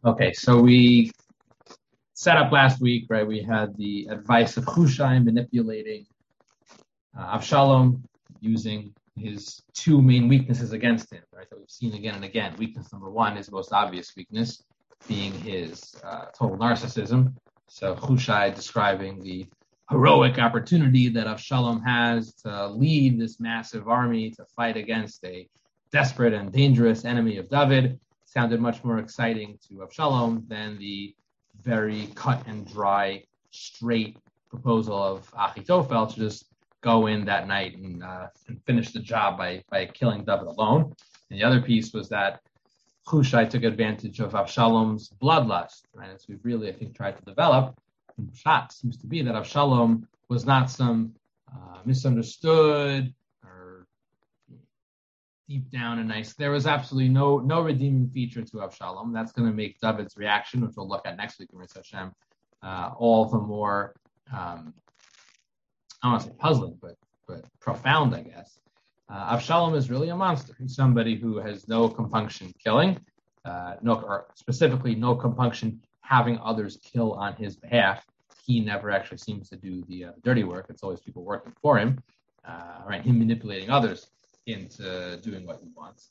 Okay, so we set up last week, right? We had the advice of Hushai manipulating Avshalom using his two main weaknesses against him, right? That we've seen again and again. Weakness number one, his most obvious weakness, being his total narcissism. So Hushai describing the heroic opportunity that Avshalom has to lead this massive army to fight against a desperate and dangerous enemy of David sounded much more exciting to Avshalom than the very cut and dry, straight proposal of Achitophel to just go in that night and finish the job by killing David alone. And the other piece was that Hushai took advantage of Avshalom's bloodlust, right? As we've really, I think, tried to develop. And Pshat seems to be that Avshalom was not some misunderstood or deep down and nice. There was absolutely no redeeming feature to Avshalom. That's going to make David's reaction, which we'll look at next week in Ritz Hashem, all the more, I don't want to say puzzling, but profound, I guess. Avshalom is really a monster. He's somebody who has no compunction killing, or specifically no compunction having others kill on his behalf. He never actually seems to do the dirty work. It's always people working for him, right? Him manipulating others into doing what he wants.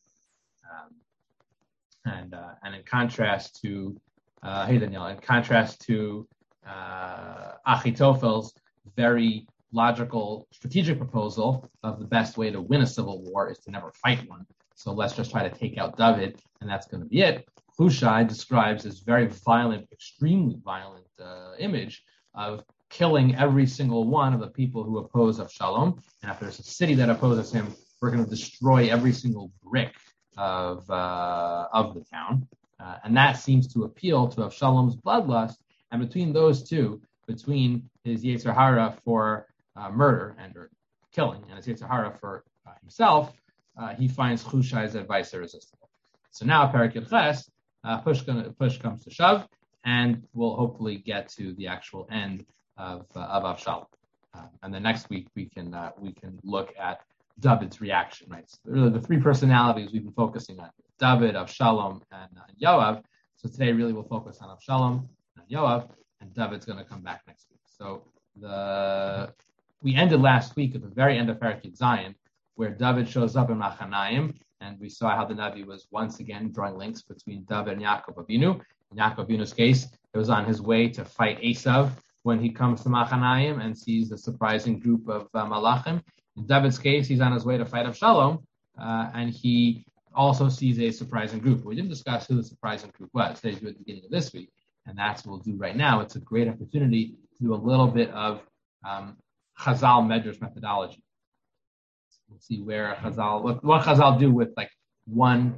And in contrast to Achitophel's very logical, strategic proposal of the best way to win a civil war is to never fight one. So let's just try to take out David, and that's going to be it. Hushai describes this very violent, extremely violent image of killing every single one of the people who oppose Avshalom. And if there's a city that opposes him, we're going to destroy every single brick of the town. And that seems to appeal to Avshalom's bloodlust. And between those two, between his Yetzer Hara for murder or killing and his Yetzer Hara for himself, he finds Hushai's advice irresistible. So now, Perek Yud push comes to shove, and we'll hopefully get to the actual end of Avshalom. And then next week we can look at David's reaction. Right, so really the three personalities we've been focusing on: David, Avshalom, and Yoav. So today really we'll focus on Avshalom and Yoav, and David's going to come back next week. So we ended last week at the very end of Perek Yud Zayin, where David shows up in Machanaim, and we saw how the Navi was once again drawing links between David and Yaakov Avinu. In Yaakov Avinu's case, it was on his way to fight Esav when he comes to Machanaim and sees a surprising group of Malachim. In David's case, he's on his way to fight Avshalom, and he also sees a surprising group. We didn't discuss who the surprising group was. Today's at the beginning of this week, and that's what we'll do right now. It's a great opportunity to do a little bit of Chazal Medrash methodology. We'll see where Chazal, what Chazal do with like one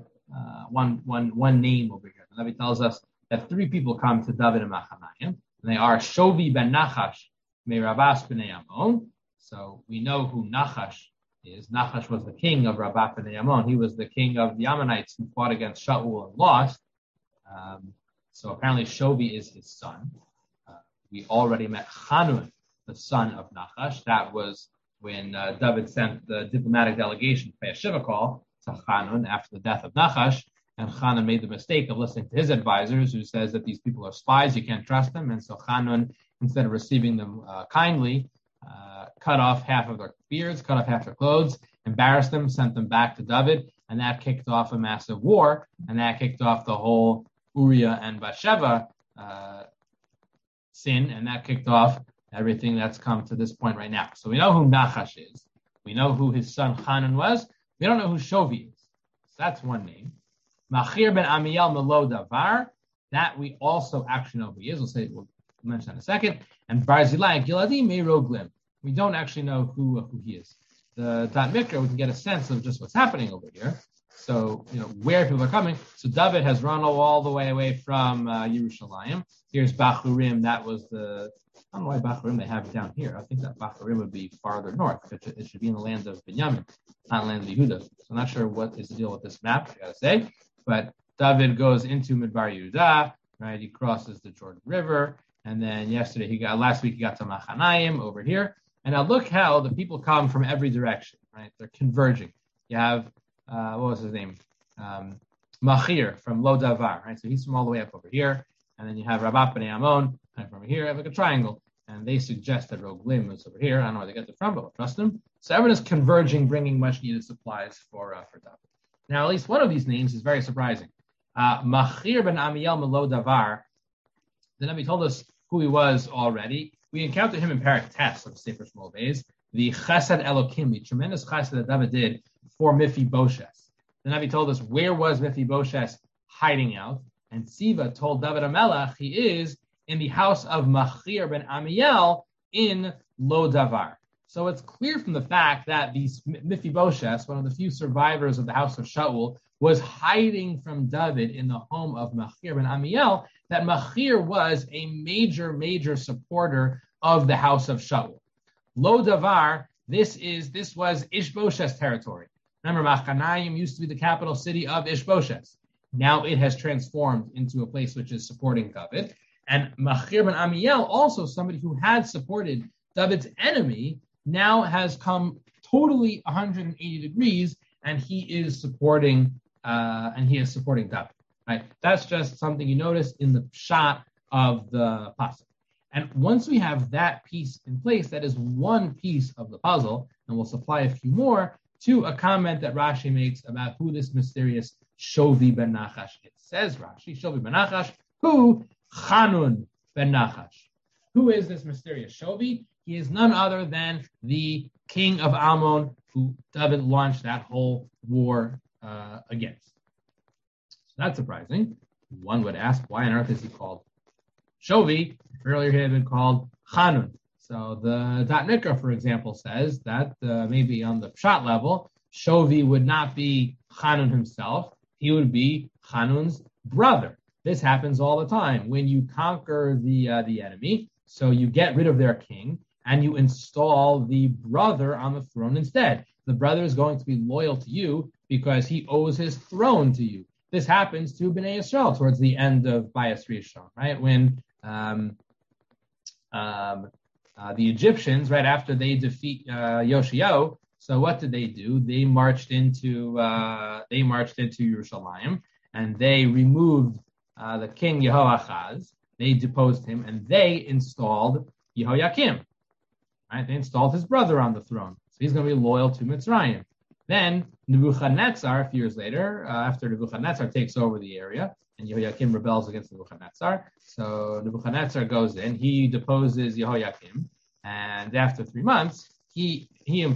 name over here. The Navi tells us that three people come to David and Machanaim, and they are Shovi ben Nachash meRavas b'nei Ammon. So we know who Nachash is. Nachash was the king of Rabbath b'nei Ammon. He was the king of the Ammonites who fought against Shaul and lost. So apparently Shovi is his son. We already met Hanun, the son of Nachash. That was when David sent the diplomatic delegation to pay a Shiva call to Hanun after the death of Nachash, and Hanun made the mistake of listening to his advisors, who says that these people are spies, you can't trust them, and so Hanun, instead of receiving them kindly, cut off half of their beards, cut off half their clothes, embarrassed them, sent them back to David, and that kicked off a massive war, and that kicked off the whole Uriah and Bathsheba sin, and that kicked off everything that's come to this point right now. So we know who Nachash is. We know who his son Hanun was. We don't know who Shovi is. So that's one name. Machir ben Amiel Melo Davar. That we also actually know who he is. We'll mention that in a second. And Barzilai Giladi Meiroglim. We don't actually know who he is. The Dot Mikra, we can get a sense of just what's happening over here. So, where people are coming. So David has run all the way away from Yerushalayim. Here's Bachurim. That was I don't know why Bachurim they have it down here. I think that Bachurim would be farther north. It should be in the land of Binyamin, not the land of Yehuda. So I'm not sure what is the deal with this map, I gotta say. But David goes into Midbar Yehuda, right? He crosses the Jordan River, and then last week he got to Machanaim over here. And now look how the people come from every direction, right? They're converging. You have what was his name? Machir from Lo Davar, right? So he's from all the way up over here. And then you have Rabbat Bnei Ammon, and from here, I have like a triangle. And they suggest that Roglim is over here. I don't know where they get it from, but we'll trust them. So everyone is converging, bringing much needed supplies for David. Now, at least one of these names is very surprising. Machir ben Amiel Melo Davar. The Nabi told us who he was already. We encountered him in Parak Tes of Sefer Shmuel Beis. The Chesed Elokim, the tremendous Chesed that David did for Mephibosheth. The Nabi told us where was Mephibosheth hiding out. And Siva told David HaMelech he is in the house of Machir ben Amiel in Lo Davar. So it's clear from the fact that these Mephibosheth, one of the few survivors of the house of Shaul, was hiding from David in the home of Machir ben Amiel, that Machir was a major supporter of the house of Shaul. Lo Davar, this was Ishbosheth's territory. Remember, Machanayim used to be the capital city of Ishbosheth. Now it has transformed into a place which is supporting David. And Machir ben Amiel, also somebody who had supported David's enemy, now has come totally 180 degrees, and he is supporting David. Right? That's just something you notice in the shot of the pasuk. And once we have that piece in place, that is one piece of the puzzle, and we'll supply a few more to a comment that Rashi makes about who this mysterious Shovi ben Nachash is. Says Rashi, Shovi ben Nachash, who? Chanun ben Nachash. Who is this mysterious Shovi? He is none other than the king of Ammon, who David launched that whole war against. So that's surprising. One would ask, why on earth is he called Shovi? Earlier he had been called Chanun. So the Dat Mikra, for example, says that maybe on the Pshat level, Shovi would not be Chanun himself. He would be Chanun's brother. This happens all the time. When you conquer the enemy, so you get rid of their king, and you install the brother on the throne instead. The brother is going to be loyal to you because he owes his throne to you. This happens to Bnei Yisrael towards the end of Bayas Rishon, right? When the Egyptians, right after they defeat Yoshio, so what did they do? They marched into Yerushalayim, and they removed the king Yehoachaz. They deposed him, and they installed Yehoiakim. Right? They installed his brother on the throne, so he's going to be loyal to Mitzrayim. Then Nebuchadnezzar, a few years later, after Nebuchadnezzar takes over the area, and Yehoiakim rebels against Nebuchadnezzar, so Nebuchadnezzar goes in, he deposes Yehoiakim, and after 3 months, he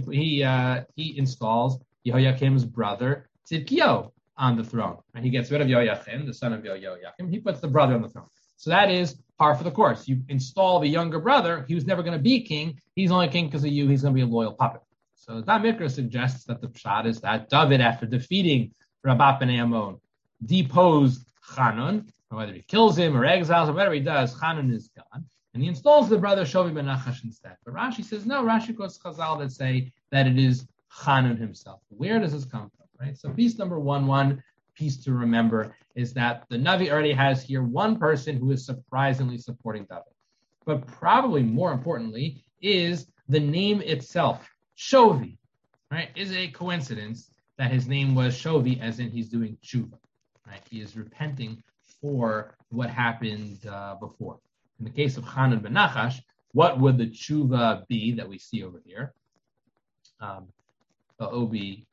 installs Yehoiakim's brother Tzidkiyahu on the throne. And he gets rid of Yehoiakim, the son of Yehoiakim. He puts the brother on the throne. So that is par for the course. You install the younger brother. He was never going to be king. He's only king because of you. He's going to be a loyal puppet. So that Mikra suggests that the pshat is that David, after defeating Rabbat Bnei Ammon, deposed Chanun. Whether he kills him or exiles him, whatever he does, Chanun is gone. And he installs the brother Shovi ben Nachash instead. But Rashi says, no, Rashi quotes Chazal that say that it is Chanun himself. Where does this come from? Right? So piece number one piece to remember is that the Navi already has here one person who is surprisingly supporting David. But probably more importantly is the name itself, Shovi. Right? Is it a coincidence that his name was Shovi as in he's doing tshuva? Right? He is repenting for what happened before. In the case of Chanun ben Nachash, what would the tshuva be that we see over here? It would be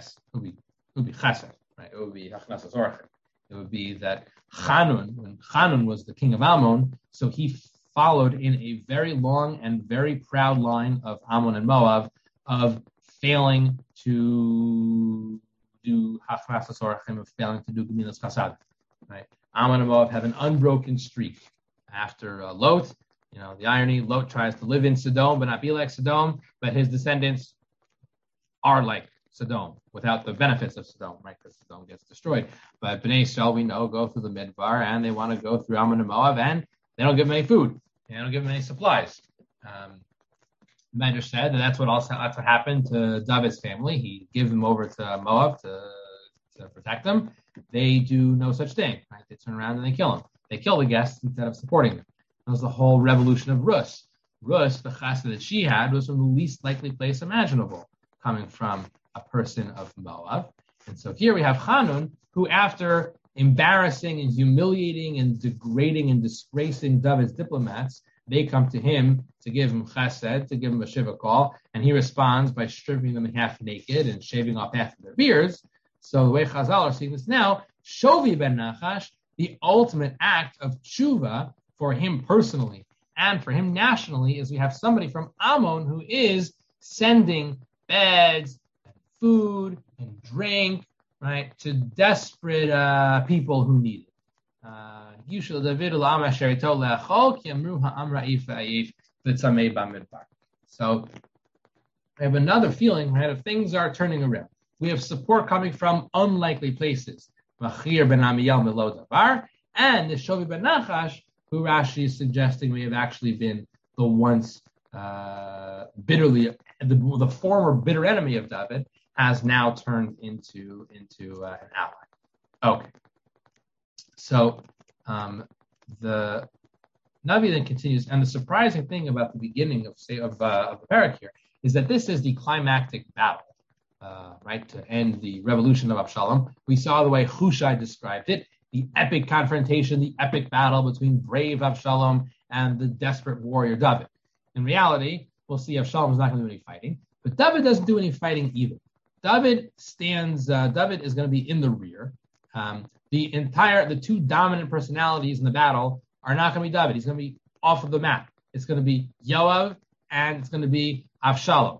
chesed, right? It would be hachnasas orchim. It would be that when Chanun was the king of Ammon, so he followed in a very long and very proud line of Ammon and Moab of failing to do hachnasas orchim, of failing to do gemilas chasad, right? Ammon and Moab have an unbroken streak. After Lot, the irony, Lot tries to live in Sodom but not be like Sodom, but his descendants are like Sodom without the benefits of Sodom, right? Because Sodom gets destroyed. But Bnei Yisrael, we know, go through the Midbar, and they want to go through Ammon and Moab, and they don't give them any food. They don't give them any supplies. Medrash said that that's what happened to David's family. He gave them over to Moab to protect them. They do no such thing, right? They turn around and they kill them. They kill the guests instead of supporting them. That was the whole revolution of Rus. Rus, the chassid that she had, was from the least likely place imaginable, coming from a person of Moab. And so here we have Chanun, who after embarrassing and humiliating and degrading and disgracing David's diplomats, they come to him to give him chesed, to give him a shiva call, and he responds by stripping them half naked and shaving off half of their beards. So the way Chazal are seeing this now, Shovi ben Nachash, the ultimate act of tshuva for him personally and for him nationally, is we have somebody from Ammon who is sending beds, and food, and drink, right, to desperate people who need it. So I have another feeling, right, if things are turning around. We have support coming from unlikely places. Machir ben Amiyel Melo Davar, and the Shovi ben Nachash, who Rashi is suggesting may have actually been the once bitterly, the former bitter enemy of David, has now turned into an ally. Okay. So the Navi then continues, and the surprising thing about the beginning of the parak here is that this is the climactic battle, right, to end the revolution of Avshalom. We saw the way Hushai described it, the epic confrontation, the epic battle between brave Avshalom and the desperate warrior David. In reality, we'll see Avshalom is not going to do any fighting, but David doesn't do any fighting either. David is going to be in the rear. The two dominant personalities in the battle are not going to be David. He's going to be off of the map. It's going to be Yoav and it's going to be Avshalom.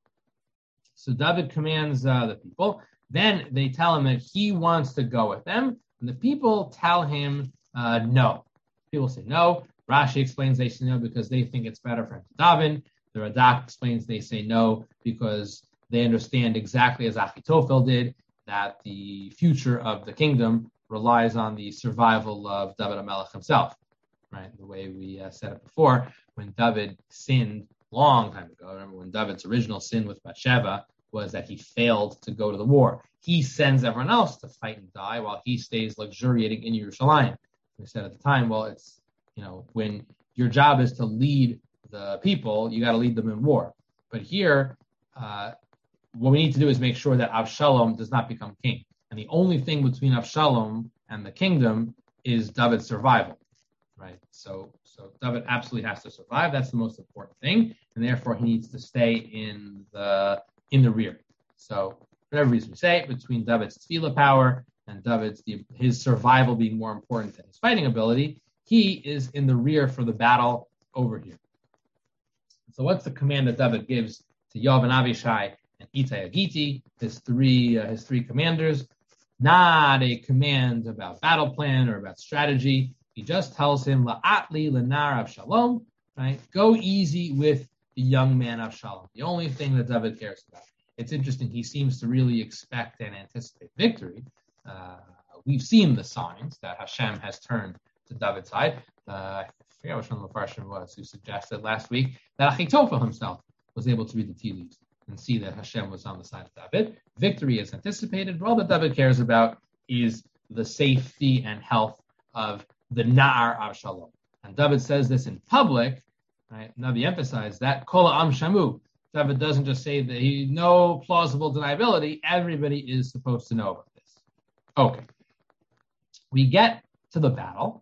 So David commands the people. Then they tell him that he wants to go with them. And the people tell him no. People say no. Rashi explains they say no because they think it's better for him to daven. The Radak explains they say no because they understand exactly as Achitophel did that the future of the kingdom relies on the survival of David HaMelech himself. Right, the way we said it before, when David sinned a long time ago. Remember when David's original sin with Bathsheba was that he failed to go to the war. He sends everyone else to fight and die while he stays luxuriating in Yerushalayim. We said at the time, well, it's, when your job is to lead the people, you got to lead them in war. But here, what we need to do is make sure that Avshalom does not become king. And the only thing between Avshalom and the kingdom is David's survival. Right, so David absolutely has to survive. That's the most important thing, and therefore he needs to stay in the rear. So, for whatever reason we say, between David's tefillah power and his survival being more important than his fighting ability, he is in the rear for the battle over here. So, what's the command that David gives to Yoav and Avishai and Ittai Agiti, his three commanders? Not a command about battle plan or about strategy. He just tells him, La'atli lenar Avshalom, right? Go easy with the young man Avshalom. The only thing that David cares about. It's interesting. He seems to really expect and anticipate victory. We've seen the signs that Hashem has turned to David's side. I forget which one the Mepharshim was who suggested last week that Achitophel himself was able to read the tea leaves and see that Hashem was on the side of David. Victory is anticipated. All that David cares about is the safety and health of the Na'ar Avshalom. And David says this in public, right? Navi emphasized that Kol Am Shamu. David doesn't just say that no plausible deniability. Everybody is supposed to know about this. Okay. We get to the battle,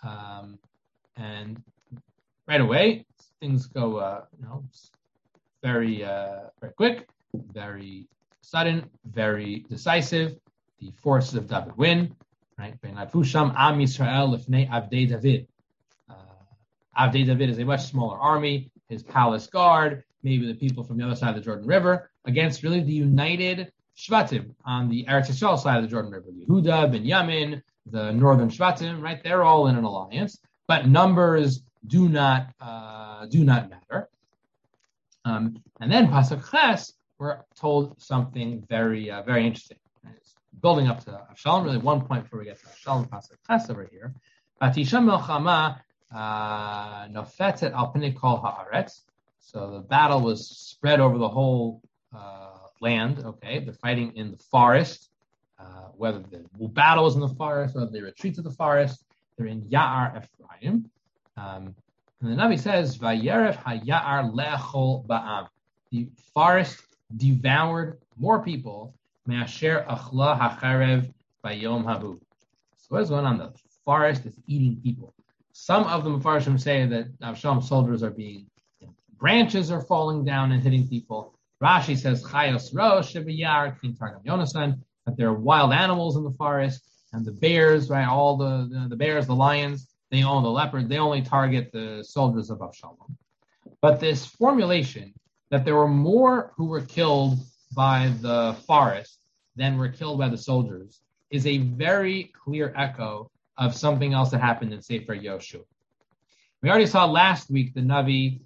and right away things go, very quick, very sudden, very decisive. The forces of David win. Right? Am Yisrael lifnei Avdei David. Avdei David is a much smaller army. His palace guard, maybe the people from the other side of the Jordan River, against really the united Shvatim on the Eretz Yisrael side of the Jordan River. Yehuda, Binyamin, the northern Shvatim, right? They're all in an alliance, but numbers do not matter. And then Pasuk Ches, we're told something very very interesting. Building up to Avshalom, really one point before we get to Avshalom, Pasuk Ches over here. Batisha Melchama Nofetet al Pnei Kol Haaretz. So the battle was spread over the whole land. Okay, they're fighting in the forest. Whether the battle was in the forest, whether they retreat to the forest, they're in Ya'ar Ephraim. And the Navi says, "Vayerev haya'ar le'achol ba'am." The forest devoured more people. Me'asher achla hacharev bayom hahu. what is going on? The forest is eating people. Some of the Mefarshim say that Avshalom's soldiers are being, branches are falling down and hitting people. Rashi says, Chayos Rosh Shebiyar Kin Targam Yonasan, that there are wild animals in the forest, and the bears, right? All the bears, the lions, they own the leopard. They only target the soldiers of Avshalom. But this formulation that there were more who were killed by the forest than were killed by the soldiers is a very clear echo of something else that happened in Sefer Yoshua. We already saw last week the Navi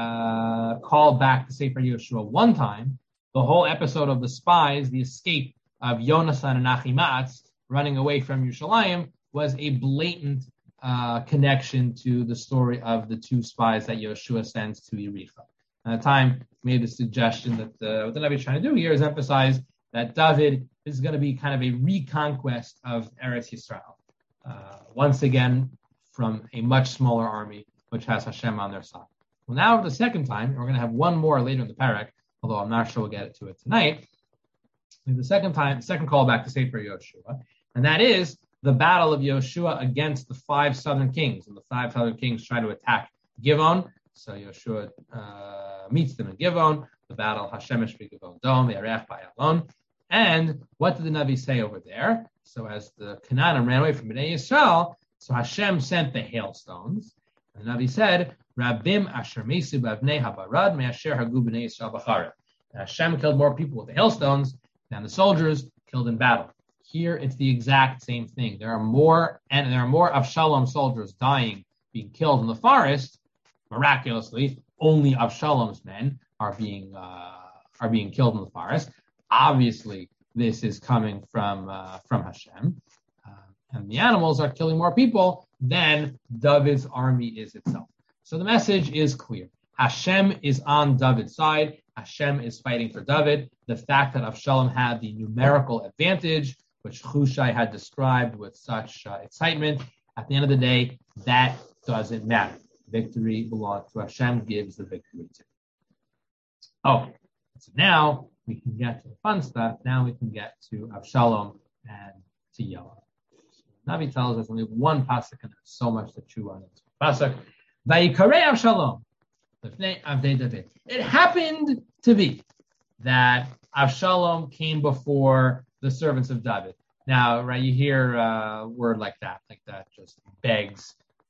called back to Sefer Yoshua one time. The whole episode of the spies, the escape of Yonasan and Achimatz running away from Yerushalayim, was a blatant connection to the story of the two spies that Yoshua sends to Yericho. At the time, made the suggestion that what the Navi is trying to do here is emphasize that David is going to be kind of a reconquest of Eretz Yisrael. Once again, from a much smaller army, which has Hashem on their side. Well, now the second time, and we're going to have one more later in the parak, although I'm not sure we'll get to it tonight. The second call back to Sefer Yoshua, and that is the battle of Yoshua against the 5 southern kings. And the 5 southern kings try to attack Givon. So Yoshua meets them in Givon. The battle, Hashemish b'Givon Dom, Yarech b'Ayalon. And what did the Navi say over there? So as the Canaanim ran away from Bnei Yisrael, so Hashem sent the hailstones. And the Navi said, Rabim asher mesu b'avnei habarad me'asher hagu Bnei Yisrael b'chara. Hashem killed more people with the hailstones than the soldiers killed in battle. Here, it's the exact same thing. There are more Avshalom soldiers dying, being killed in the forest. Miraculously, only Avshalom's men are being killed in the forest. Obviously, this is coming from Hashem, and the animals are killing more people than David's army is itself. So the message is clear. Hashem is on David's side. Hashem is fighting for David. The fact that Avshalom had the numerical advantage, which Hushai had described with such excitement, at the end of the day, that doesn't matter. Victory belongs to Hashem, gives the victory to. Okay, so now we can get to the fun stuff. Now we can get to Avshalom and to Yoav. So Navi tells us only one pasuk, and there's so much to chew on in this pasuk. Vayikarei Avshalom l'fnei avdei David. It happened to be that Avshalom came before the servants of David. Now, right, you hear a word like that just begs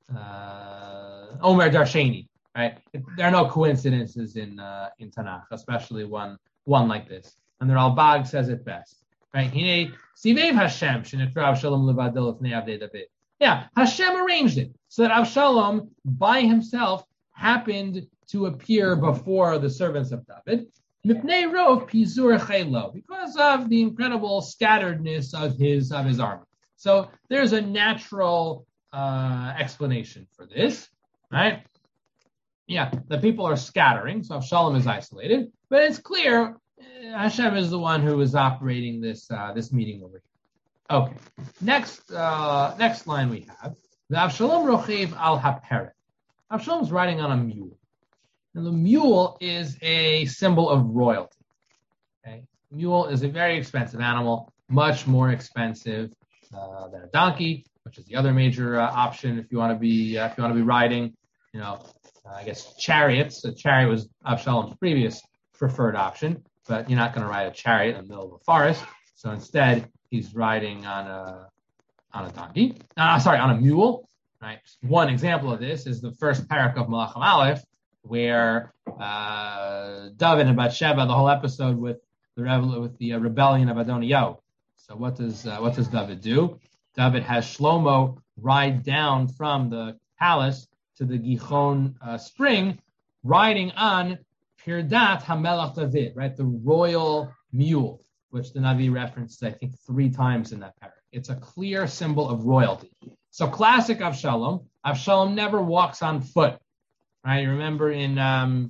Omer Darsheni, right? There are no coincidences in Tanakh, especially one like this. And the Ralbag says it best, right? Sivev Hashem shenekra Avshalom levadol l'fnei avdei David. Yeah, Hashem arranged it so that Avshalom by himself happened to appear before the servants of David. Mipnei rov pizur chaylo, because of the incredible scatteredness of his army. So there's a natural explanation for this, right? Yeah, the people are scattering, so Avshalom is isolated, but it's clear Hashem is the one who is operating this meeting over here. Okay, next line we have the Avshalom rochev al haperet. Avshalom's riding on a mule. And the mule is a symbol of royalty. Okay? Mule is a very expensive animal, much more expensive than a donkey, which is the other major option if you want to be riding. I guess chariots. A chariot was Avshalom's previous preferred option, but you're not going to ride a chariot in the middle of a forest. So instead, he's riding on a donkey. On a mule. Right. One example of this is the first parak of Malachim Aleph, where David and Bathsheba, the whole episode with the rebellion of Adoniyahu. So what does David do? David has Shlomo ride down from the palace to the Gihon spring, riding on Pirdat HaMelech David, right, the royal mule, which the Navi referenced, I think, 3 times in that parak. It's a clear symbol of royalty. So classic Avshalom never walks on foot. Right, you remember in the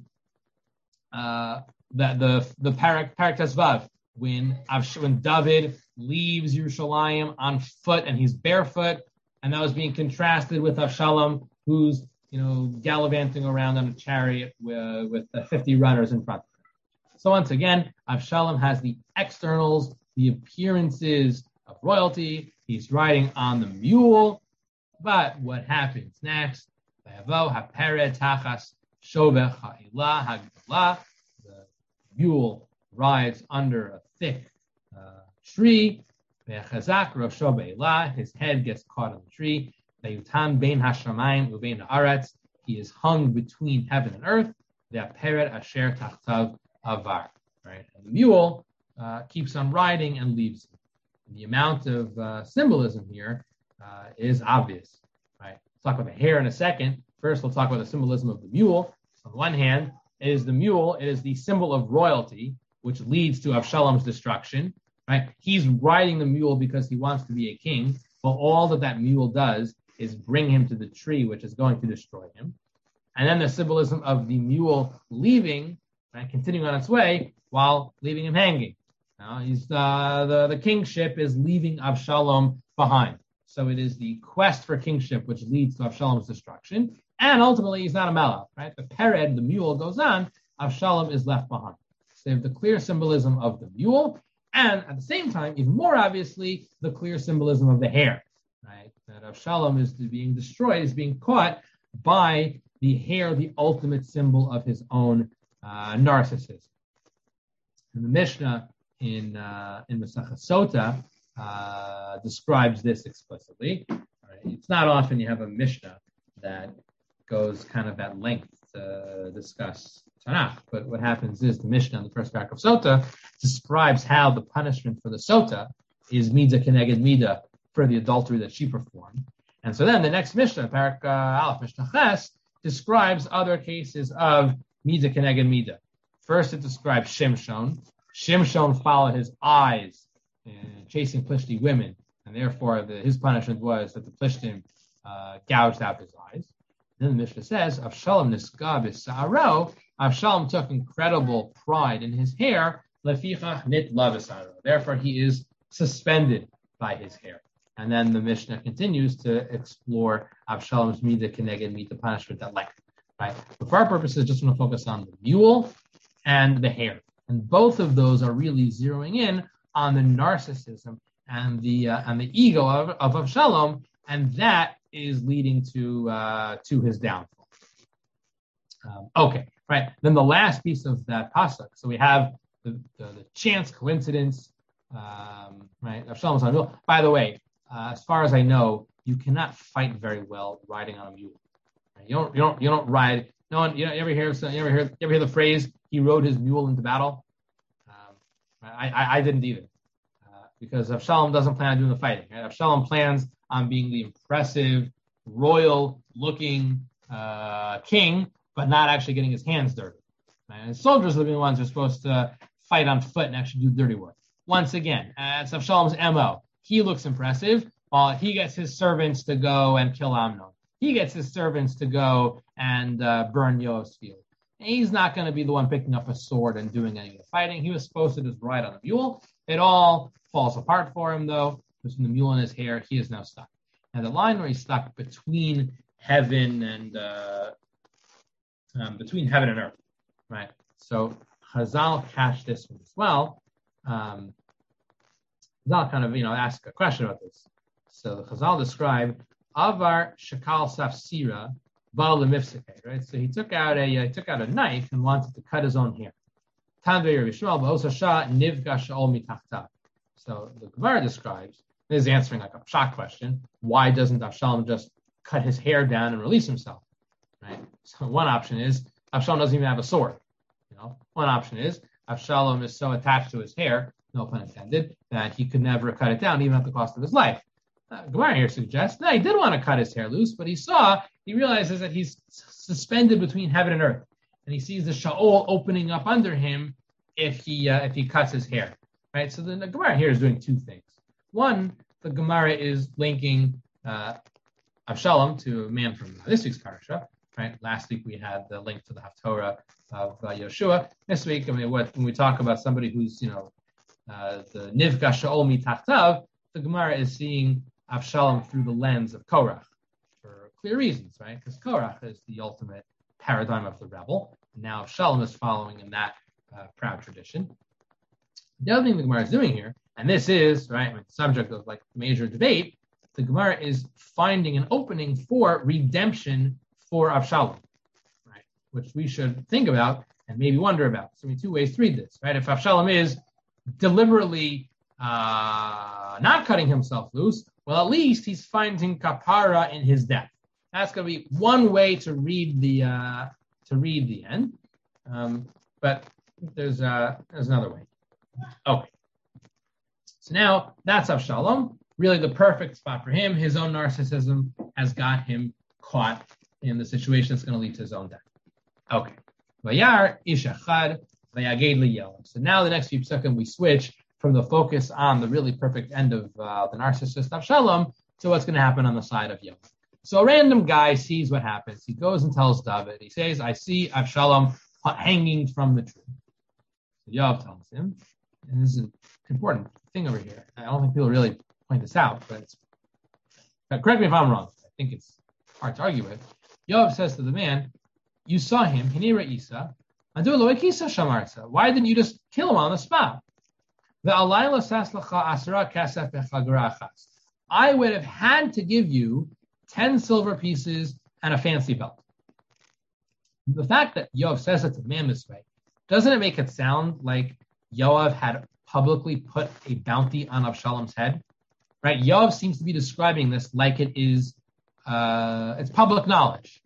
Parak Tezvav when David leaves Yerushalayim on foot and he's barefoot, and that was being contrasted with Avshalom, who's gallivanting around on a chariot with 50 runners in front of him. So once again, Avshalom has the externals, the appearances of royalty. He's riding on the mule. But what happens next? The mule rides under a thick tree. His head gets caught in the tree. He is hung between heaven and earth. Right? And the mule keeps on riding and leaves him. And the amount of symbolism here is obvious. Right? We'll talk about the hare in a second. First, we'll talk about the symbolism of the mule. On the one hand, it is the symbol of royalty, which leads to Avshalom's destruction. Right? He's riding the mule because he wants to be a king, but all that mule does is bring him to the tree, which is going to destroy him. And then the symbolism of the mule leaving, right, continuing on its way while leaving him hanging. Now, the kingship is leaving Avshalom behind. So it is the quest for kingship which leads to Avshalom's destruction. And ultimately, he's not a melech, right? The pered, the mule, goes on. Avshalom is left behind. So they have the clear symbolism of the mule, and at the same time, even more obviously, the clear symbolism of the hare, right? That Avshalom is being destroyed, is being caught by the hare, the ultimate symbol of his own narcissism. And the Mishnah in Masechah Sota describes this explicitly. Right? It's not often you have a Mishnah that goes kind of at length to discuss Tanakh, but what happens is the Mishnah in the first parak of Sota describes how the punishment for the Sota is Midah Keneged Midah for the adultery that she performed. And so then the next Mishnah, parak Aleph Mishnah Ches, describes other cases of Midah Keneged Midah. First, it describes Shimshon. Shimshon followed his eyes in chasing Plishti women, and therefore his punishment was that the Plishtim gouged out his eyes. Then the Mishnah says, Avshalom nisga b'sa'aro. Avshalom took incredible pride in his hair. Lefichach nitla b'sa'aro. Therefore, he is suspended by his hair. And then the Mishnah continues to explore Avshalom's midah keneged midah punishment at length. Right? But for our purposes, just want to focus on the mule and the hair. And both of those are really zeroing in on the narcissism and the ego of Avshalom, and that is leading to his downfall. Okay, right. Then the last piece of that pasuk. So we have the chance coincidence, right? Avshalom's on a mule. By the way, as far as I know, you cannot fight very well riding on a mule. Right? You don't ride. No one. You ever hear the phrase "he rode his mule into battle"? I didn't either, because Avshalom doesn't plan on doing the fighting. Right? Avshalom plans on being the impressive, royal-looking king, but not actually getting his hands dirty. Right? And soldiers are the ones who are supposed to fight on foot and actually do dirty work. Once again, it's Avshalom's MO. He looks impressive, while he gets his servants to go and kill Amnon. He gets his servants to go and burn Yoav's field. And he's not going to be the one picking up a sword and doing any of the fighting. He was supposed to just ride on a mule. It all falls apart for him, though. Between the mule and his hair, he is now stuck. And the line where he's stuck between heaven and earth, right? So Chazal catch this one as well. Chazal kind of ask a question about this. So the Chazal describe Avar Shakal Safsira Baal Lemifseke, right? So he took out a knife and wanted to cut his own hair. Tanvei Rav Yishmael Ba'osasha Nivga Sha'ol Mitachtav. So the Gemara describes, this is answering like a pshat question, why doesn't Avshalom just cut his hair down and release himself? Right? So one option is Avshalom doesn't even have a sword. One option is Avshalom is so attached to his hair, no pun intended, that he could never cut it down, even at the cost of his life. Gemara here suggests that he did want to cut his hair loose, but he realizes that he's suspended between heaven and earth, and he sees the Sha'ol opening up under him if he cuts his hair. Right? So the Gemara here is doing two things. One, the Gemara is linking Avshalom to a man from this week's parasha. Right? Last week we had the link to the Haftorah of Yoshua. This week, when we talk about somebody who's the Nivka Sha'ol Mitachtav, the Gemara is seeing Avshalom through the lens of Korach for clear reasons, right? Because Korach is the ultimate paradigm of the rebel. And now Avshalom is following in that proud tradition. The other thing the Gemara is doing here And this is, right, the subject of like major debate. The Gemara is finding an opening for redemption for Avshalom, right? Which we should think about and maybe wonder about. So, two ways to read this, right? If Avshalom is deliberately not cutting himself loose, well, at least he's finding kapara in his death. That's going to be one way to read the end. But there's another way. Okay. So now that's Avshalom. Really the perfect spot for him. His own narcissism has got him caught in the situation that's going to lead to his own death. Okay. Vayar ish echad vayaged liYoav. So now the next few psukim we switch from the focus on the really perfect end of the narcissist Avshalom to what's going to happen on the side of Yoav. So a random guy sees what happens. He goes and tells David. He says, I see Avshalom hanging from the tree. So Yoav tells him, and this is an important thing over here. I don't think people really point this out, but correct me if I'm wrong. I think it's hard to argue with. Yoav says to the man, you saw him, Hinira Isa, why didn't you just kill him on the spot? I would have had to give you 10 silver pieces and a fancy belt. The fact that Yoav says it to the man this way, doesn't it make it sound like Yoav had publicly put a bounty on Avshalom's head? Right? Yoav seems to be describing this like it is, it's public knowledge.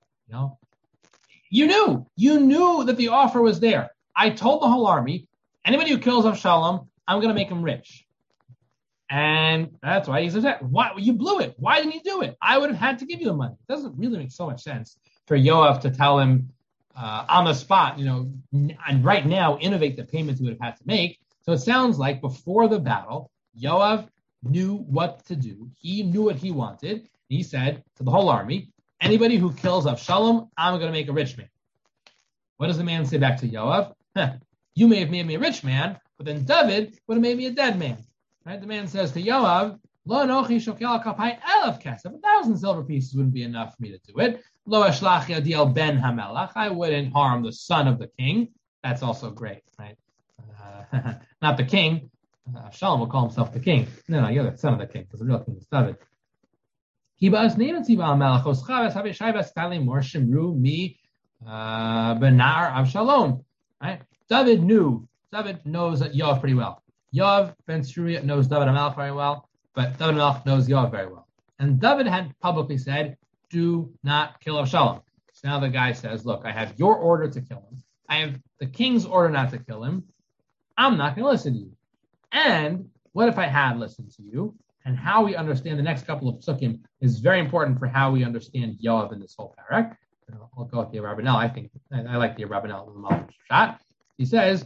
You knew that the offer was there. I told the whole army, anybody who kills Avshalom, I'm going to make him rich. And that's why he's upset. Why you blew it? Why didn't you do it? I would have had to give you the money. It doesn't really make so much sense for Yoav to tell him on the spot, and right now innovate the payments he would have had to make. So it sounds like before the battle, Yoav knew what to do. He knew what he wanted. He said to the whole army, anybody who kills Avshalom, I'm going to make a rich man. What does the man say back to Yoav? You may have made me a rich man, but then David would have made me a dead man. Right? The man says to Yoav, Lo anochi shokel kapay 1,000 1,000 silver pieces wouldn't be enough for me to do it. Lo ashlach yadi el ben hamelach. I wouldn't harm the son of the king. That's also great, right? Not the king. Avshalom will call himself the king. No, you're the son of the king, because the real king is David. Benar Avshalom. Right? David knows Yoav pretty well. Yoav ben Tzruya knows David HaMelech very well, but David HaMelech knows Yoav very well. And David had publicly said, do not kill Avshalom. So now the guy says, look, I have your order to kill him. I have the king's order not to kill him. I'm not going to listen to you. And what if I had listened to you? And how we understand the next couple of psukim is very important for how we understand Yoav in this whole parak. I'll go with the Rabbanel. I like the Rabbanel in the Malach shot. He says,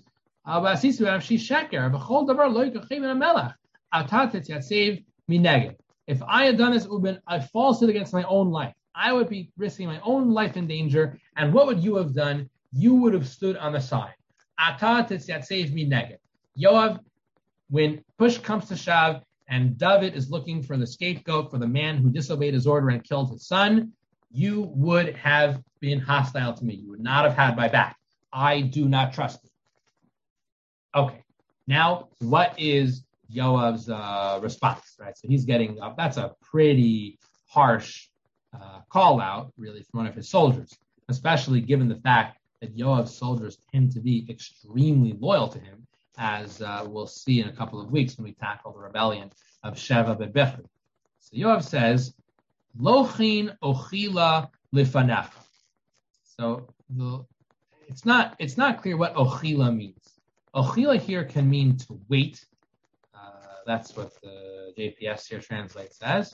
if I had done this, it would have been a falsehood against my own life. I would be risking my own life in danger. And what would you have done? You would have stood on the side. Yoav, when push comes to shove, and David is looking for the scapegoat for the man who disobeyed his order and killed his son, you would have been hostile to me. You would not have had my back. I do not trust you. Okay. Now, what is Yoav's response? Right. So he's getting up. That's a pretty harsh call out, really, from one of his soldiers, especially given the fact that Yoav's soldiers tend to be extremely loyal to him, as we'll see in a couple of weeks when we tackle the rebellion of Sheva ben Bichri. So Yoav says, Lochin ochila lifanecha. So it's not clear what ochila means. Ochila here can mean to wait. That's what the JPS here translates as.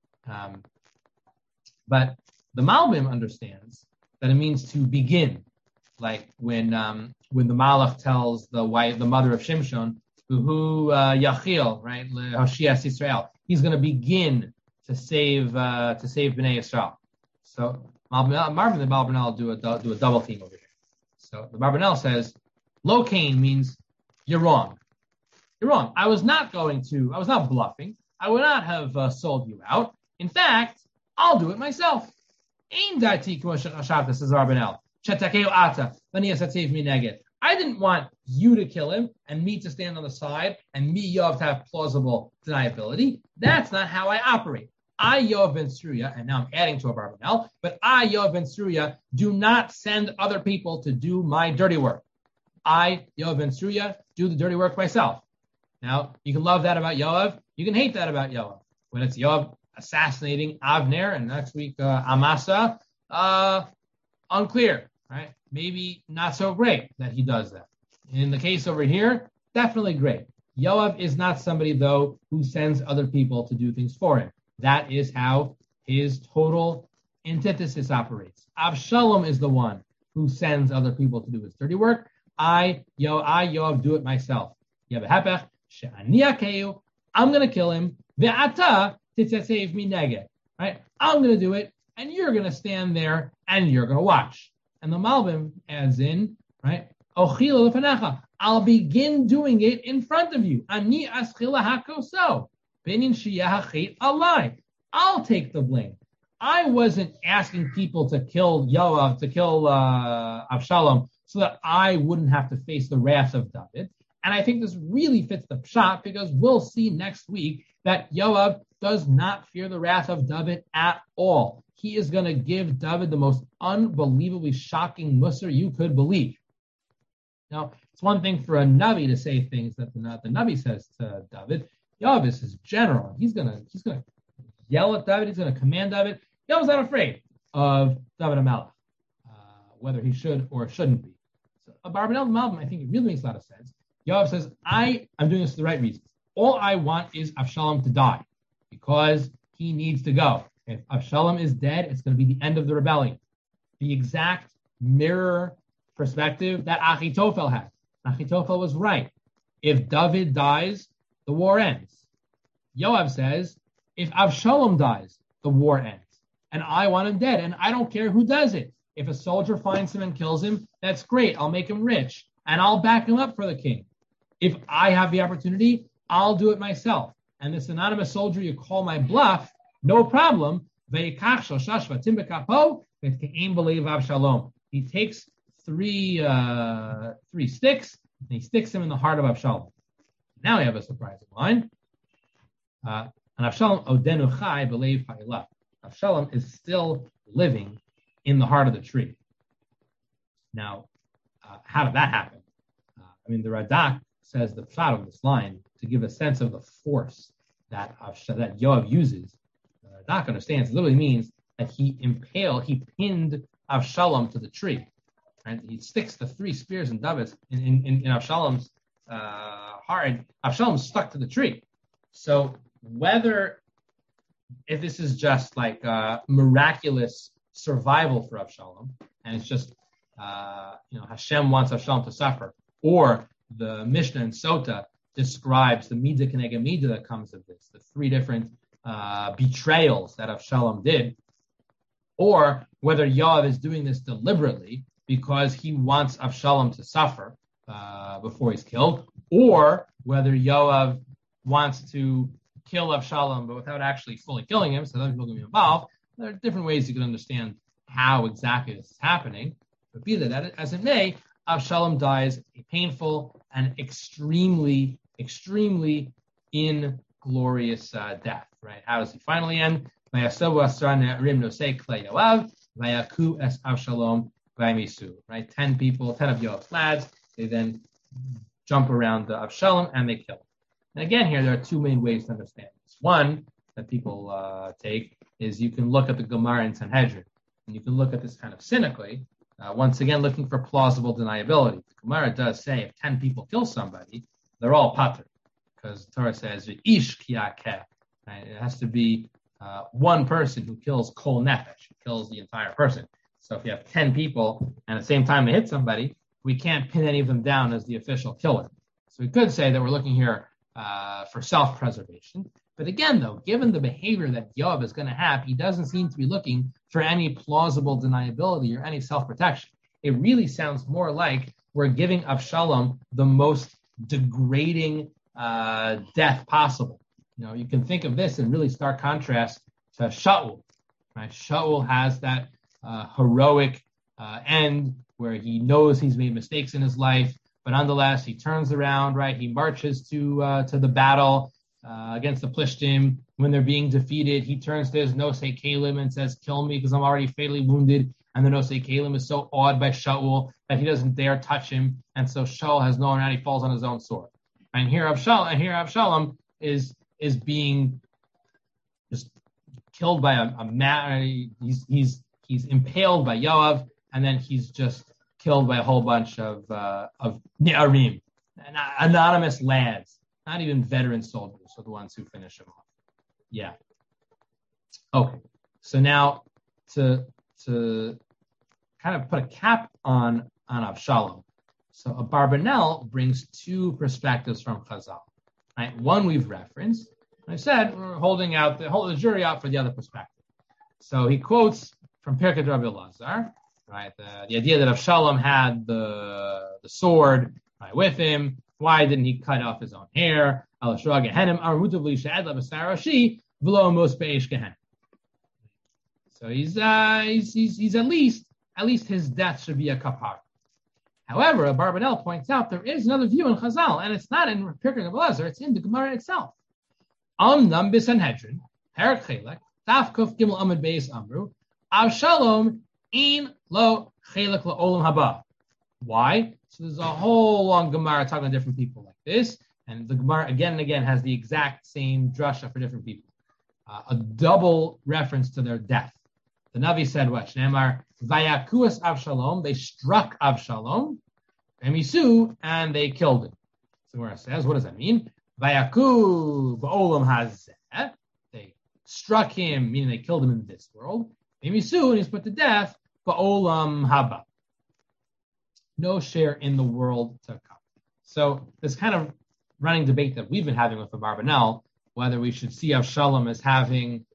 But the Malbim understands that it means to begin. Like when the Malach tells the mother of Shimshon, who Yachil, right, Hoshias Yisrael, he's going to begin to save Bnei Yisrael. So Marvin and Barbanel do a double theme over here. So the Barbanel says, Lo Cain means you're wrong. You're wrong. I was not bluffing. I would not have sold you out. In fact, I'll do it myself. Ein dati k'mo shechashavta, says Barbanel. I I didn't want you to kill him and me to stand on the side and me, Yoav, to have plausible deniability. That's not how I operate. I, Yoav ben Tzruya, and now I'm adding to Abarbanel, but I, Yoav ben Tzruya, do not send other people to do my dirty work. I, Yoav ben Tzruya, do the dirty work myself. Now, you can love that about Yoav. You can hate that about Yoav. When it's Yoav assassinating Avner and next week Amasa, unclear, right? Maybe not so great that he does that. In the case over here, definitely great. Yoav is not somebody, though, who sends other people to do things for him. That is how his total antithesis operates. Avshalom is the one who sends other people to do his dirty work. I, Yoav, do it myself. I'm going to kill him. Right? I'm going to do it, and you're going to stand there, and you're going to watch. And the Malbim adds in, right? I'll begin doing it in front of you. I'll take the blame. I wasn't asking people to kill Yoav, to kill Avshalom, so that I wouldn't have to face the wrath of David. And I think this really fits the pshat, because we'll see next week that Yoav does not fear the wrath of David at all. He is going to give David the most unbelievably shocking musar you could believe. Now, it's one thing for a Navi to say things that the Navi says to David. Yoav is his general. He's going to yell at David. He's going to command David. Yoav's not afraid of David HaMelech, whether he should or shouldn't be. So, Abarbanel Malbim, I think it really makes a lot of sense. Yoav says, I'm doing this for the right reasons. All I want is Avshalom to die because he needs to go. If Avshalom is dead, it's going to be the end of the rebellion. The exact mirror perspective that Achitophel had. Achitophel was right. If David dies, the war ends. Yoav says, if Avshalom dies, the war ends. And I want him dead, and I don't care who does it. If a soldier finds him and kills him, that's great. I'll make him rich, and I'll back him up for the king. If I have the opportunity, I'll do it myself. And this anonymous soldier, you call my bluff, no problem. He takes three sticks, and he sticks them in the heart of Avshalom. Now we have a surprising line. And Avshalom odenu chai b'leiv ha'elav. Avshalom is still living in the heart of the tree. Now, how did that happen? The Radak says the pshat of this line to give a sense of the force that Yoav uses. The Radak understands it literally means that he pinned Avshalom to the tree. Right? He sticks the three spears in David's in Avshalom's heart. Avshalom's stuck to the tree. So if this is just like miraculous survival for Avshalom, and it's just Hashem wants Avshalom to suffer, or the Mishnah and Sota describes the midah k'neged midah that comes of this, the three different betrayals that Avshalom did, or whether Yoav is doing this deliberately because he wants Avshalom to suffer before he's killed, or whether Yoav wants to kill Avshalom but without actually fully killing him, so other people can be involved. There are different ways you can understand how exactly this is happening, but be that as it may, Avshalom dies a painful and extremely, extremely inglorious death. Right? How does he finally end? Right? 10 people, 10 of Yoav's lads, they then jump around Avshalom and they kill him. And again, here there are two main ways to understand this. One that people take is you can look at the Gemara in Sanhedrin, and you can look at this kind of cynically. Once again, looking for plausible deniability. The Gemara does say if 10 people kill somebody, they're all pater, because the Torah says ish kiyakeh. It has to be one person who kills kol nefesh, who kills the entire person. So if you have 10 people and at the same time they hit somebody, we can't pin any of them down as the official killer. So we could say that we're looking here for self-preservation. But again, though, given the behavior that Yoav is going to have, he doesn't seem to be looking for any plausible deniability or any self-protection. It really sounds more like we're giving Avshalom the most degrading death possible. You can think of this in really stark contrast to Shaul. Right? Shaul has that heroic end where he knows he's made mistakes in his life. but nonetheless, he turns around, right? He marches to the battle against the Plishtim. When they're being defeated, he turns to his Nosei Kalim and says, kill me because I'm already fatally wounded. And the Nosei Kalim is so awed by Shaul that he doesn't dare touch him. And so Shaul has no one around, he falls on his own sword. And here Avshalom is being just killed by a man. He's impaled by Yoav, and then he's just killed by a whole bunch of Ne'arim, anonymous lads, not even veteran soldiers are the ones who finish him off. Yeah. Okay. So now to kind of put a cap on Avshalom. So Abarbanel brings two perspectives from Chazal. Right? One we've referenced. I said we're holding the jury out for the other perspective. So he quotes from Pirkei Rabbi Elazar, right? The idea that Avshalom had the sword right, with him. Why didn't he cut off his own hair? So he's at least his death should be a kapar. However, Abarbanel points out there is another view in Chazal, and it's not in Pirkei Rabbi Elazar, it's in the Gemara itself. Amnam b'Sanhedrin, Perek Chelek, Daf Kuf Gimel Amud Beis Amru, Avshalom ein lo chelek la'olam haba. Why? So there's a whole long Gemara talking to different people like this, and the Gemara again and again has the exact same drasha for different people. A double reference to their death. The Navi said what? Shneimar vayakuas Avshalom. They struck Avshalom, emisu, and they killed him. So where it says, what does that mean? Vayaku ba'olam hazeh. They struck him, meaning they killed him in this world. Emisu, and he's put to death. Ba'olam haba. No share in the world to come. So this kind of running debate that we've been having with Abarbanel, whether we should see Avshalom as having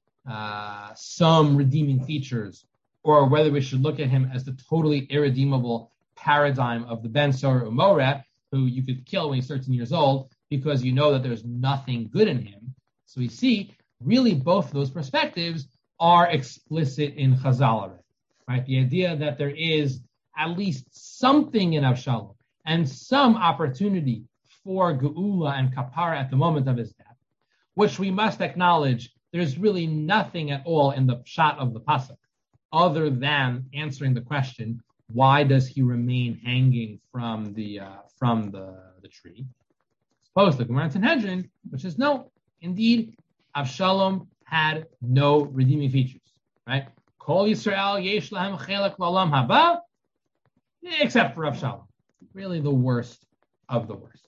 some redeeming features, or whether we should look at him as the totally irredeemable paradigm of the Ben Sora Umoreh, who you could kill when he's 13 years old, because you know that there's nothing good in him. So we see, really both of those perspectives are explicit in Chazal already, right? The idea that there is at least something in Avshalom and some opportunity for Geula and Kapara at the moment of his death, which we must acknowledge there's really nothing at all in the shot of the pasuk other than answering the question, why does he remain hanging from the tree? Suppose the Gemara in Sanhedrin, which is no, indeed, Avshalom had no redeeming features, right? Kol Yisrael yesh lahem chelek v'olam haba, except for Avshalom, really the worst of the worst.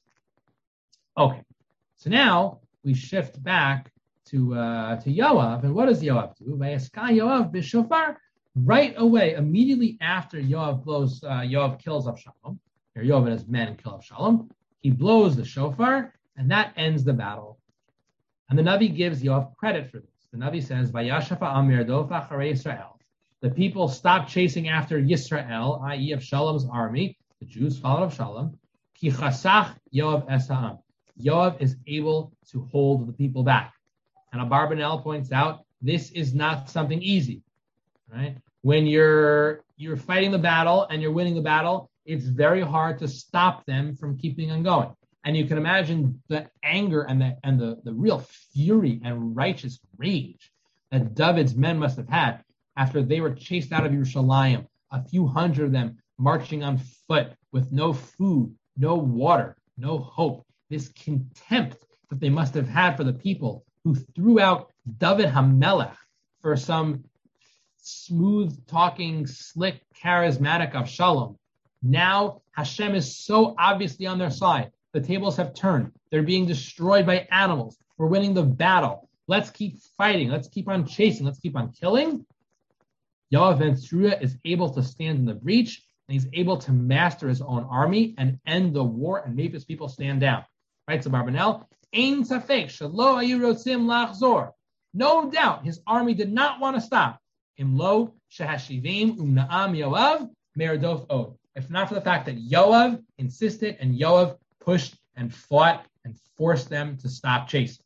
Okay, so now we shift back to Yoav, and what does Yoav do? Vayaska Yoav b'shofar. Right away, immediately after Yoav kills Avshalom, or Yoav and his men kill Avshalom, he blows the shofar, and that ends the battle. And the Navi gives Yoav credit for this. The Navi says, "Vayashafa Amir Dofa Charei Yisrael." The people stopped chasing after Yisrael, i.e., Avshalom's army. The Jews followed Avshalom. Ki chasach Yoav es ha'am. Yoav is able to hold the people back. And Abarbanel points out this is not something easy, right? When you're fighting the battle and you're winning the battle, it's very hard to stop them from keeping on going. And you can imagine the anger and the real fury and righteous rage that David's men must have had after they were chased out of Yerushalayim, a few hundred of them marching on foot with no food, no water, no hope. This contempt that they must have had for the people who threw out David HaMelech for some smooth-talking, slick, charismatic Avshalom. Now Hashem is so obviously on their side. The tables have turned. They're being destroyed by animals. We're winning the battle. Let's keep fighting. Let's keep on chasing. Let's keep on killing. Yoav ben Tzruya is able to stand in the breach, and he's able to master his own army and end the war and make his people stand down. Right, so Barbanel, Ein safek shelo hayu rotzim lachzor. No doubt his army did not want to stop. Imlo shehashivim umnaam Yoav merdof od. If not for the fact that Yoav insisted and Yoav pushed and fought and forced them to stop chasing.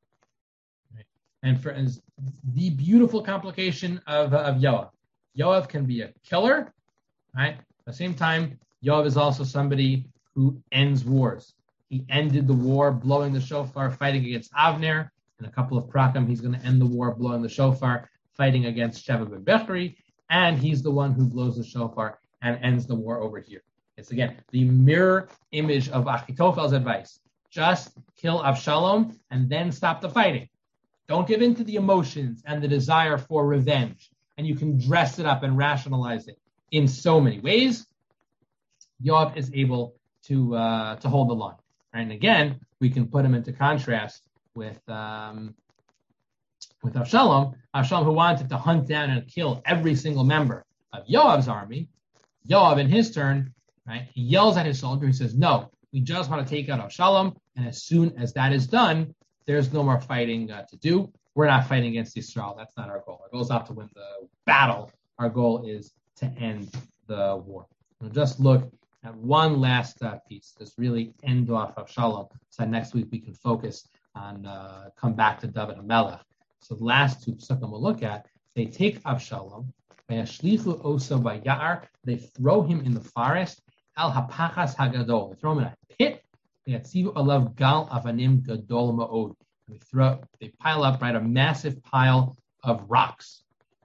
Right. And for the beautiful complication of Yoav. Yoav can be a killer, right? At the same time, Yoav is also somebody who ends wars. He ended the war blowing the shofar, fighting against Avner. In a couple of prakim, he's going to end the war blowing the shofar, fighting against Sheva ben Bechri, and he's the one who blows the shofar and ends the war over here. It's again the mirror image of Achitophel's advice. Just kill Avshalom and then stop the fighting. Don't give in to the emotions and the desire for revenge. And you can dress it up and rationalize it in so many ways. Yoav is able to hold the line. Right? And again, we can put him into contrast with Avshalom. Avshalom, who wanted to hunt down and kill every single member of Yoav's army. Yoav, in his turn, right, he yells at his soldier. He says, "No, we just want to take out Avshalom, and as soon as that is done, there's no more fighting to do. We're not fighting against Israel. That's not our goal. Our goal is not to win the battle. Our goal is to end the war." We'll just look at one last piece. This really end off Avshalom. So next week we can focus on come back to David HaMelech. So the last two psukim we'll look at, they take Avshalom, they throw him in the forest, al hapachas hagadol. They throw him in a pit. They pile up, right, a massive pile of rocks.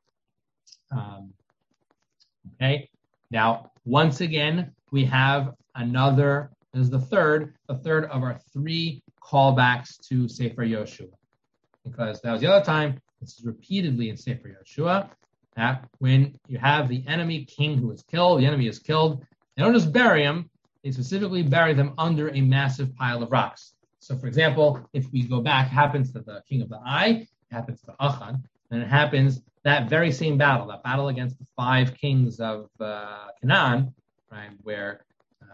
Okay. Now, once again, we have another. This is the third of our three callbacks to Sefer Yoshua, because that was the other time. This is repeatedly in Sefer Yoshua. That when you have the enemy king who is killed, the enemy is killed. They don't just bury him; they specifically bury them under a massive pile of rocks. So, for example, if we go back, it happens to the king of the Ai, it happens to Achan, and it happens that very same battle, that battle against the 5 kings of Canaan, right, where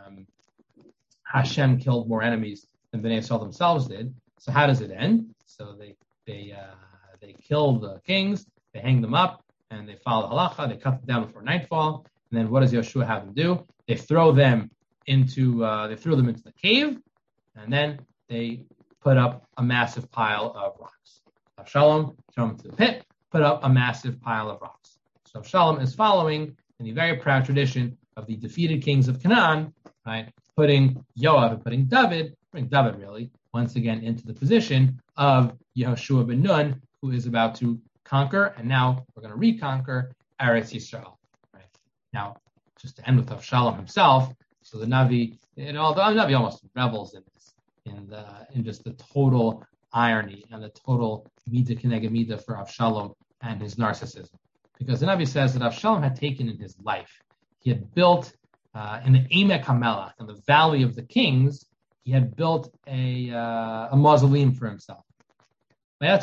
Hashem killed more enemies than Bnei Yisrael themselves did. So how does it end? So they kill the kings, they hang them up, and they follow the halacha. They cut them down before nightfall. And then what does Yeshua have them do? They throw them into the cave, and then they put up a massive pile of rocks. Avshalom, throw them to the pit, put up a massive pile of rocks. So Avshalom is following in the very proud tradition of the defeated kings of Canaan, right? Putting Yoav and putting David really, once again into the position of Yehoshua ben Nun, who is about to conquer, and now we're going to reconquer Eretz Yisrael. Right? Now, just to end with Avshalom himself, so the Navi, although the Navi almost revels in this, in just the total irony and the total midah k'neged midah for Avshalom and his narcissism. Because the Navi says that Avshalom had taken in his life, he had built in the Emek HaMelech, in the Valley of the Kings, he had built a mausoleum for himself. I have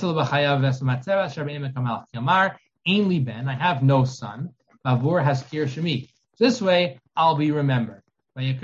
no son. This way, I'll be remembered. So you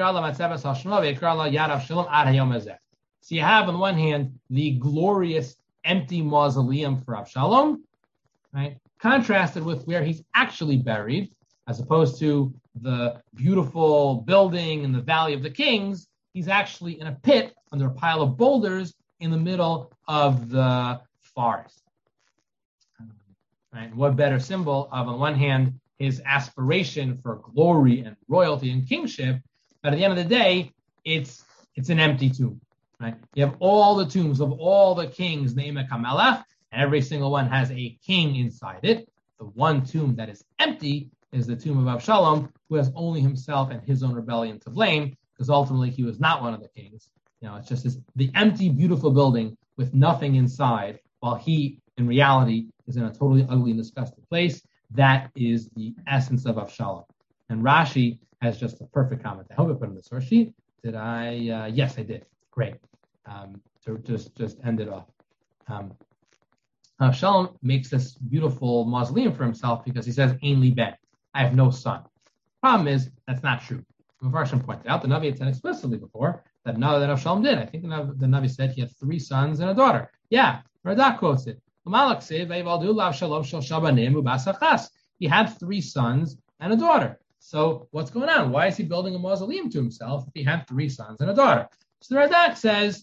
have on one hand the glorious empty mausoleum for Avshalom, right? Contrasted with where he's actually buried, as opposed to the beautiful building in the Valley of the Kings. He's actually in a pit under a pile of boulders in the middle of the forest. Right? What better symbol of, on one hand, his aspiration for glory and royalty and kingship, but at the end of the day, it's an empty tomb. Right? You have all the tombs of all the kings, Emek HaMelech, and every single one has a king inside it. The one tomb that is empty is the tomb of Avshalom, who has only himself and his own rebellion to blame, because ultimately he was not one of the kings. It's just the empty, beautiful building with nothing inside, while he, in reality, is in a totally ugly and disgusting place. That is the essence of Avshalom. And Rashi has just a perfect comment. I hope I put in the source sheet. Did I? Yes, I did. Great. To just end it off. Avshalom makes this beautiful mausoleum for himself because he says, Ein li ben, I have no son. Problem is, that's not true. Mepharshim pointed out, the Navi had said explicitly before that Avshalom did. I think the Navi said he had 3 sons and a daughter. Yeah, Radak quotes it. He had 3 sons and a daughter. So what's going on? Why is he building a mausoleum to himself if he had 3 sons and a daughter? So the Radak says,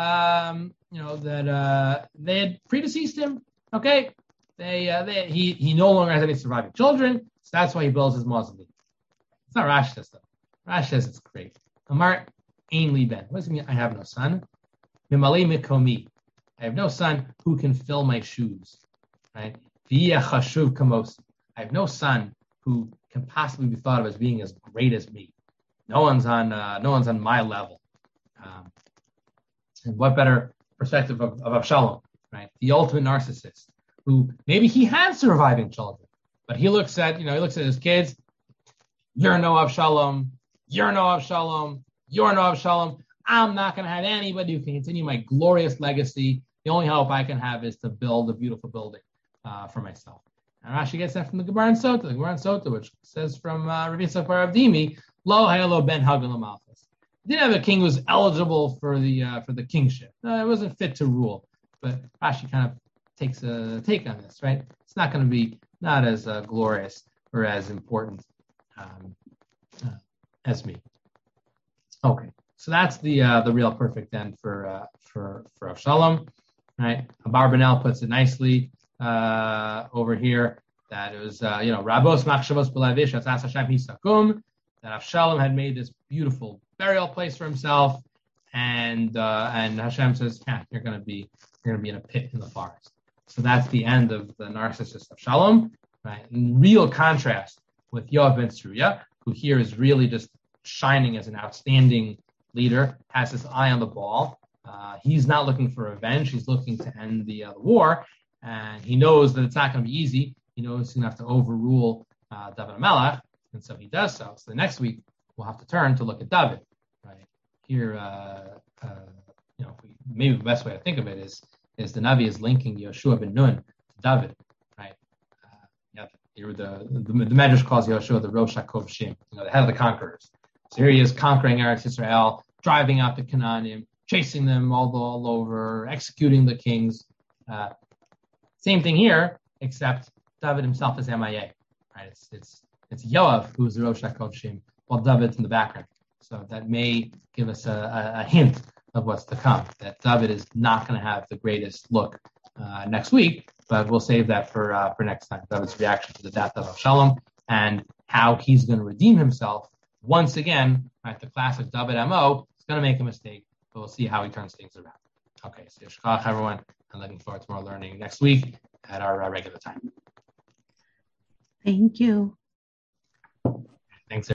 that they had predeceased him. Okay, he no longer has any surviving children, so that's why he builds his mausoleum. It's not Rashi says though. Rashi says it's great. Amar, Ein li ben. What does it mean? I have no son. Mimale mikomi. I have no son who can fill my shoes. Right? V'yeh chashuv kamosi. I have no son who can possibly be thought of as being as great as me. No one's on my level. And what better perspective of Avshalom, right? The ultimate narcissist, who maybe he had surviving children, but he looks at his kids. You're no Avshalom. You're no Avshalom. You're no Avshalom. I'm not going to have anybody who can continue my glorious legacy. The only hope I can have is to build a beautiful building for myself. And Rashi gets that from the Gemara in Sota, which says from Rabbi Yitzchak bar Avdimi, Lo hayalo ben hagan l'malchus. Didn't have a king who was eligible for the kingship. It wasn't fit to rule. But Rashi kind of takes a take on this, right? It's not going to be not as glorious or as important as me. Okay, so that's the real perfect end for Avshalom, right? Abarbanel puts it nicely over here that it was Rabos Machshavos B'Lavish Atzas Hashem Hisakum, that Avshalom had made this beautiful burial place for himself, and Hashem says, you're going to be in a pit in the forest. So that's the end of the narcissist Avshalom, right? In real contrast with Yoav ben Tzruya, who here is really just shining as an outstanding leader, has his eye on the ball. He's not looking for revenge. He's looking to end the war, and he knows that it's not going to be easy. He knows he's going to have to overrule David HaMelech, and so he does so. So the next week we'll have to turn to look at David. Right here, maybe the best way to think of it is the Navi is linking Yoshua ben Nun to David. Right? The Medrash calls Yoshua the Rosh HaKovshim, the head of the conquerors. So here he is conquering Eretz Yisrael, driving out the Canaanim, chasing them all over, executing the kings. Same thing here, except David himself is MIA. Right? It's Yoav who's the Rosh HaKovshim, while David's in the background. So that may give us a hint of what's to come. That David is not going to have the greatest look next week, but we'll save that for next time. David's reaction to the death of Avshalom and how he's going to redeem himself. Once again, right, the classic David MO is going to make a mistake, but we'll see how he turns things around. Okay, so Yishkach, everyone. I'm looking forward to more learning next week at our regular time. Thank you. Thanks.